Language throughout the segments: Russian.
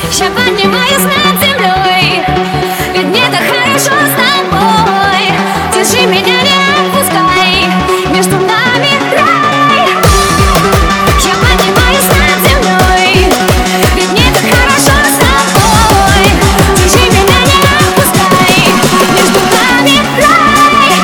Я поднимаюсь над землей, ведь мне так хорошо с тобой. Держи меня, не отпускай, между нами рай. Я поднимаюсь над землей, ведь мне так хорошо с тобой. Держи меня, не отпускай, между нами рай.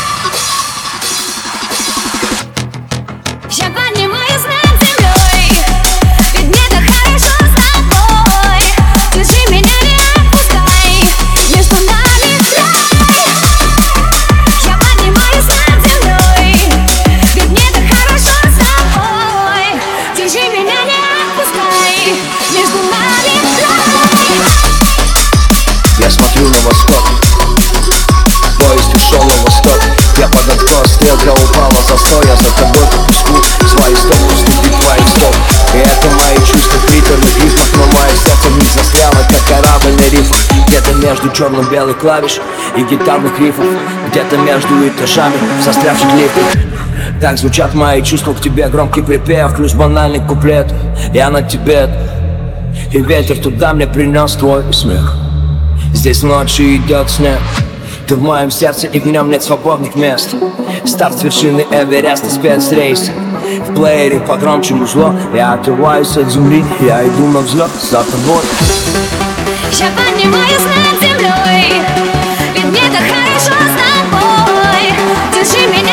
Я поднимаюсь над землей, ведь мне так хорошо с тобой. Держи меня, не отпускай, между нами рай. Я поднимаюсь над землей, ведь мне так хорошо с тобой. Держи меня, не отпускай, между нами рай. Я смотрю на восток, поезд ушел на восток. Я под откос, стрелка упала, застой. Я за тобой по песку, свои стопы вступит твоих стоп. И это мои чувства в приторных рифмах, но мое сердце в них застряло, как корабль на рифах. Где-то между черно-белых клавиш и гитарных рифов, где-то между этажами застрявших лифтов. Так звучат мои чувства к тебе, громкий припев плюс банальный куплет. Я на тебе, и ветер туда мне принес твой смех. Здесь ночью идет снег, ты в моем сердце, и в нем нет свободных мест. Старт с вершины Эвереста, спецрейс. В плеере погромче музло. Я отрываюсь от земли, я иду на взлет за тобой. Я поднимаюсь над землей, ведь мне так хорошо с тобой. Держи меня,